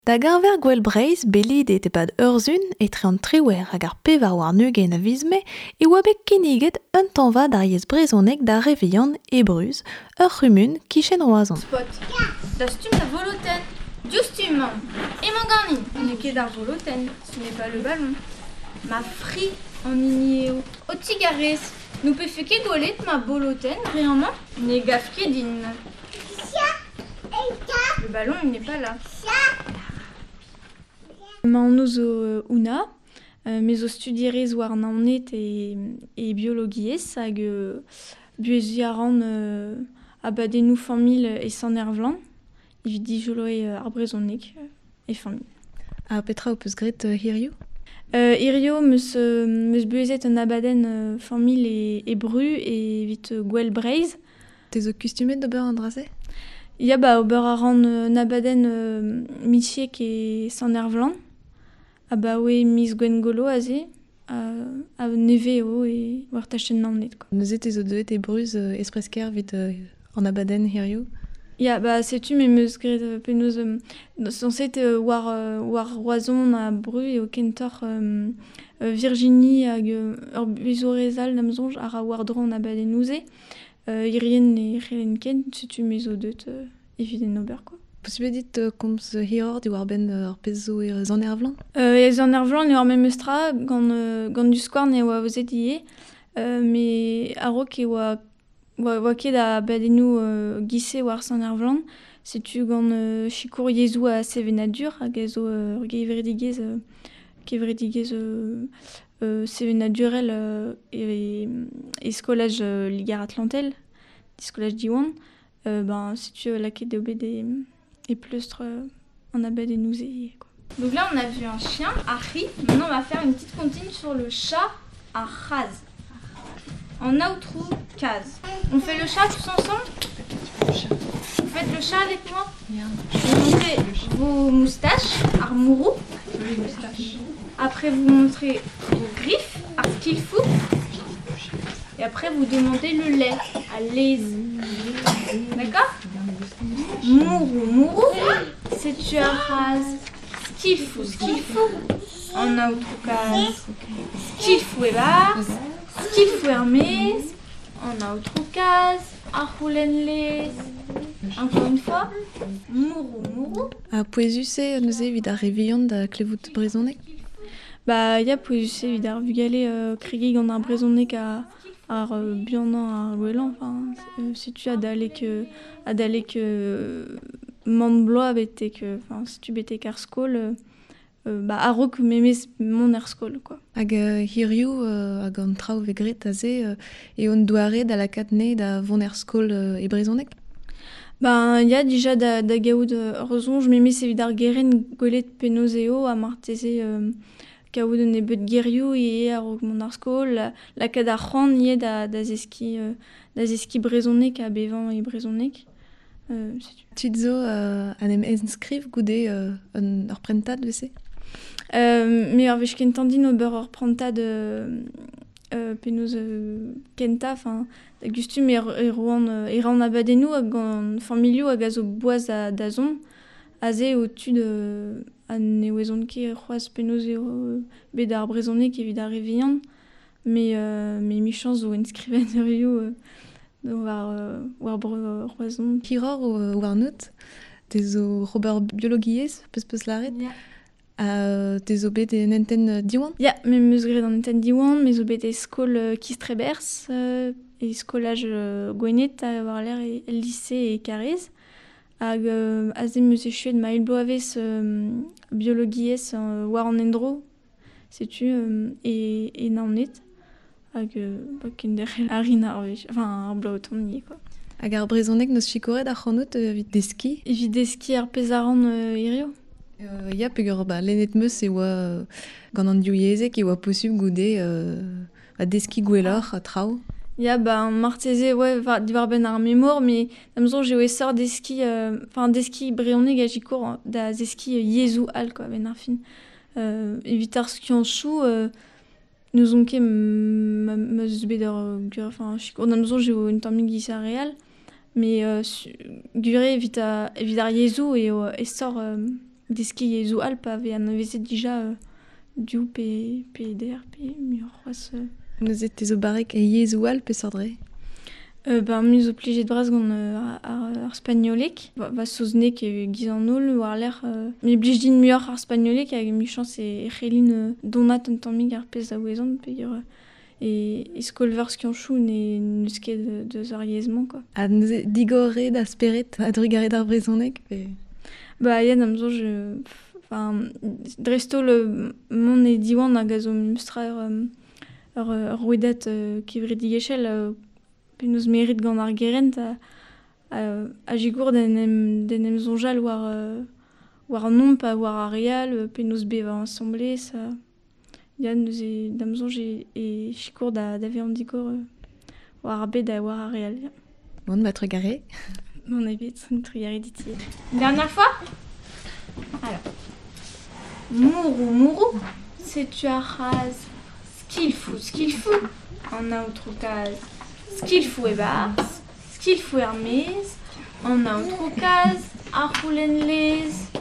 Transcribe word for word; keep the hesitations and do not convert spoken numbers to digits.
Da garver gwell breiz belid e tepad urzun etre an triwer hag ar pevar war nugen a vizme e oa bet kiniget un tanva d'ar yez brezonek da revian e bruz ur c'humun kichen roazan. Spot. Da stum da voloten. Diustum. Et mon garni. On n'est qu'est d'ar voloten. Ce n'est pas le ballon. Ma fri en igneo. O tigares. Nous peut fait ket golet ma boloten réellement. Ne gaf ket din. Le ballon il n'est pas là. Ma an ouz o ouna, euh, me zo studierez war naonet e, e biologiez hag euh, buezi a ran euh, abadennoù famil e san ervlan, evit dijoloe euh, ar brezonek euh, e famil. A petra o peus gret uh, hirioù? Euh, Irio meus, euh, meus buezet un abadenn euh, famil e, e bru e evit euh, gwell breiz. Te zo kustumet d'ober an draze? Ya ba ober a ran euh, un abadenn euh, mithiek e san ervlan. A ba oe miz gwen golo aze, a, a neve o e war tachen naonet, quoi. Neuze te zo deuet e bruz uh, espresker vit uh, an abadenn hirioù? Ya, ba, setu me meus gret euh, penaos um, sanset euh, war, euh, war roazon a bru e o kentor um, euh, Virginie hag euh, ur buzorezal namzonj a ra war dran abadenn-ouze. Euh, irien e c'helen ken, setu me zo deut euh, eviden ober, quoi. Possible dit uh, komz uh, hiror di war ben uh, ar pez zo e zan ervlan? Euh, e zan ervlan ne war me meustra gant, euh, gant du skouarn e oa vozet ie, euh, me a ro ke oa, oa, oa ket a badennoù euh, gise war san ervlan, setu gant euh, chikour yezou a sevenadur hag a zo euh, ur gevredigez, euh, gevredigez euh, euh, sevenadurel euh, e, e skolaj euh, ligar atlantel, di skolaj diwan, euh, ben setu euh, la ket de ober des et plustre euh, en abadennoù-ze, quoi. Donc là on a vu un chien, Harry. Maintenant on va faire une petite comptine sur le chat à Raz. En outro, case. On fait le chat tous ensemble? Vous faites le chat avec moi? Vous montrez vos moustaches, armourou. Après vous montrez vos griffes, arskilfou. Et après vous demandez le lait, à l'aise. D'accord? Mourou, mourou. C'est tu à Raz. Skilfou, skilfou. En outro, case. Skilfou et bar. Skilfou hermès. En outro, case. Arroulenles. Encore une fois. Mourou, mourou. A poezuse neuze evit ar revian da klevout brezonek? Ba, ya poezuse evit ar vugale euh, krigi gant ar brezonek a ar euh, bianan ar gwelan, enfin, euh, setu a dalek euh, a dalek euh, mant bloa betek, euh, enfin, setu betek ar skol, euh, euh, ba, a rok memez mon ar skol, quoi. Hag uh, hirioù uh, hag an traoù vegret aze uh, e on douare da lakatne da vont er skol uh, e brezonek? Ben, ya dija da, da gaout euh, rezonj, memez evit ar geren gwelet penaos eo a marteze euh, kaout ne bet gerioù e a rok mon ar skol, la, la kad ar c'hant ie da, da zeski, euh, da zeski brezonek a bevan e brezonek. Euh, Tud zo uh, an em enskriv goude uh, un ur prentad vese? Euh, me ar vech kentandin ober ur prantad euh, euh, penaos euh, kenta, enfin, da gustum e, e roan euh, e ran abadennoù hag an familioù hag a zo boaz a da zon, a ze o tud euh, an e wezon ket c'hoaz penaos eo euh, bet ar brezonek evit ar revian, me, euh, me michans zo enskriven eurioù euh, war, euh, war breu roazon. Hiror ou, ou ar not, te zo Robert biologiez, peus peus laret? Ya. Uh, te zo bet en enten uh, diwan? Ya, me meus gret an enten diwan, me zo bet e skol euh, kistrebers, euh, e skolaj euh, gwenet a war l'air e lycée e karez. Hag euh, a ze meus e chuet ma ilboavez euh, biologiez euh, war an endro, setu, euh, e, e naonet. Hag euh, ba ken derrel arin ar vech, enfin ar blaoton nie, quoi. Hag ar brezonek neus chikoret ar c'hanout uh, vit deski? Evit deski ar pezaran euh, irio. Uh, ya peogwir ba lennet meus e oa uh, gant an diouzezek e oa posub goude uh, a deski gwelloc'h a traoù? Ya, ba, marteze, ouais, va, di war ben ar memor, me damzon je oe sort deski, enfin, euh, deski breonek a jikour da zeski euh, yezou al, quoi, ben ar fin. Euh, evit ar skiant chou, euh, nous on ket meus bet ur gur, enfin, jikour damzon je oe un tammig gisa real, me euh, gure evit, a, evit ar yezou e, e sort euh, des skis et zou alp avait un avait déjà euh, du p p der p mieux euh. Nous étions zo barek et yezou alp et sordre. Euh, ben, mieux obligé de bras gant euh, ar, ar spagnolek. Va, va soznek e gizan ol, war l'air... Euh, mi blij din muioc'h ar spagnolek hag mi chans e c'helin euh, donat un tammig ar pez a wezan, peogwir euh, e, e skolvers kianchou ne neus ket de, de zar yezman, quoi. A nous e digore da speret a drugaret ar brezonek pe... Ba, yann am zo, je... Enfin, dresto le mon e diwan hag a zo mustra ur, ur, ur rouedat euh, kevret digechel euh, pe neus merit gant ar gerent a, a, a jigour den em, den em zonjal war, euh, war nomp a war ar real pe neus be va ensemble ça yann neus e dam zonj e, e chikour da, da vean digor euh, war ar bet a war ar real. Bon, va trugaret. Mon ebet, trigare ditier. Une dernière fois. Alors. Mourou, mourou. C'est tu as ras. Ce qu'il faut, ce qu'il faut. En a autre case. Ce qu'il faut est bas. Ce qu'il faut Hermès. En a autre case. Arroulen les.